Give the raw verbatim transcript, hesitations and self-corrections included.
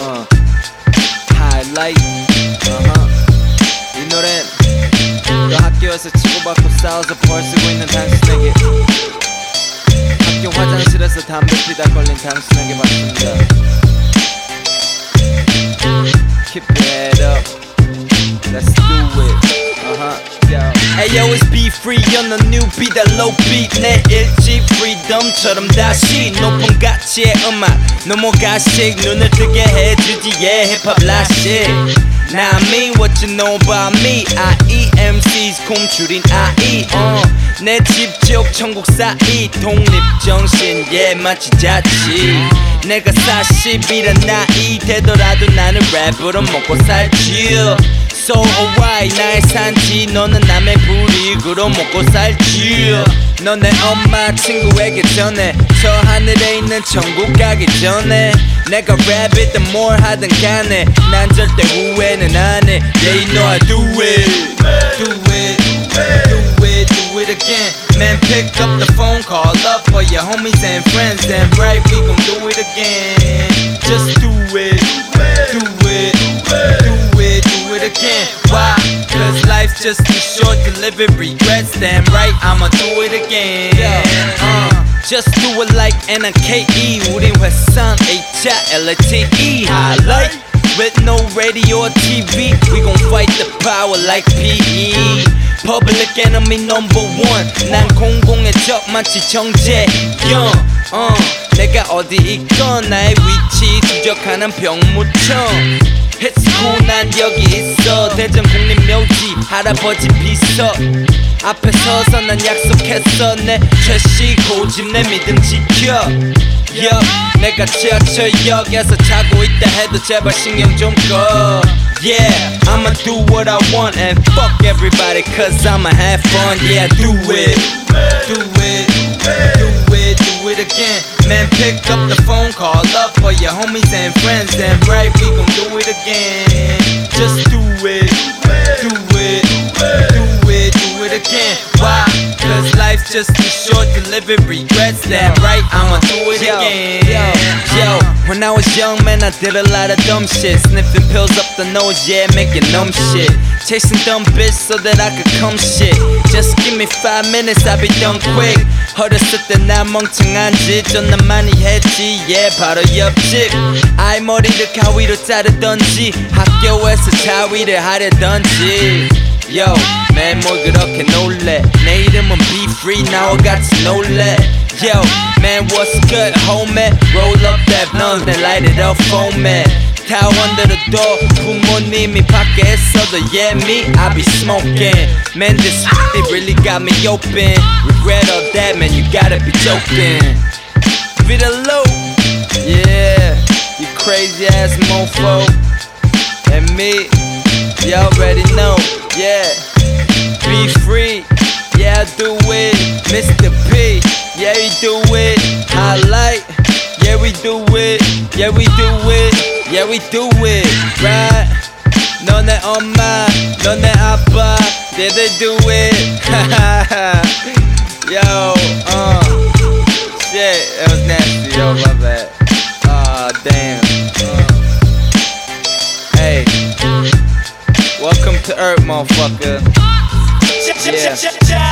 uh, highlight. uh-huh. 이 노래는 너 학교에서 치고받고 싸워서 벌 쓰고 있는 당신에게, 학교 화장실에서 담배 피다 걸린 당신에게 받습니다. Keep it up, let's do it. uh-huh. Yo. Ayo, it's be free on the new beat, that low beat. 내 일집 freedom처럼 다시 높은 가치의 음악 넘어가식 눈을 뜨게 해주지, yeah, hip-hop 라식. Now I mean what you know about me. I E M C's 곰줄인 I E. uh. 내 집적 천국 사이 독립정신, yeah, 마치 자치. 내가 사십이란 나이 되더라도 나는 랩으로 먹고 살지. So alright, 나의 산지 너는 남의 불이익으로 먹고 살지. 너 내 엄마 친구에게 전해, 저 하늘에 있는 천국 가기 전에. 내가 랩이든 뭘 하든 간에 난 절대 후회는 안 해. Yeah, you know I do it. Do it, do it, do it again. Man, pick up the phone, call up for your homies and friends. Damn right, we gon' do it again. Just do it, do it, do it, do it again. Why? Cause life's just too short to live in regrets. Damn right, I'ma do it again. uh, Just do it like N K E. 우린 회상 H I L T E. Highlight with no radio or T V. We gon' fight the power like P E. Public enemy number one. 난 공공의 적 마치 정재영. uh, 내가 어디 있건 나의 위치 추적하는 병무청. It's cool, 난 여기 있어. 대전 국립묘지 할아버지 비서 앞에 서서 난 약속했어. 내 최씨 고집 내 믿음 지켜. Yup, 내가 지하철역에서 자고 있다 해도 제발 신경 좀 꺼. Yeah, I'ma do what I want and fuck everybody cause I'ma have fun. Yeah, do it, do it, do it, do it again. Man, pick up the phone, call up for your homies and friends. Damn right, we gon' do it again. Just do it, do it, do it, do it again. Why? Cause life's just too short to live in regrets. Damn right, I'ma do it again. Yo, when I was young, man, I did a lot of dumb shit. Sniffing pills up the nose, yeah, making numb shit. Chasing dumb bitch so that I could come shit. Just give me five minutes, I'll be done quick. 어렸을 때 난 멍청한 짓 존나 많이 했지, yeah, 바로 옆집. 아이 머리를 가위로 자르던지 학교에서 자위를 하려던지. Yo, man, 뭘 그렇게 놀래. 내 이름은 Be Free, 나와같이 놀래. Yo, man, what's good, homie? Roll up that blunt and light it up for me. 다 under the door, 부모님이 밖에 있어도 yeah, me, I be smoking. Man, this it really got me open. Regret all that, man, you gotta be joking. Vida low, yeah, you crazy ass mofo. And me, you already know, yeah. Be free, yeah, I do it. Mister P, yeah, we do it. Highlight, yeah, we do it. Yeah, we do it. Yeah, we do it, right? 너네 엄마, 너네 아빠, yeah, they do it. Yo, uh, shit, that was nasty, yo, my bad. Aw, oh, damn. Uh. Hey, welcome to Earth, motherfucker. Yeah.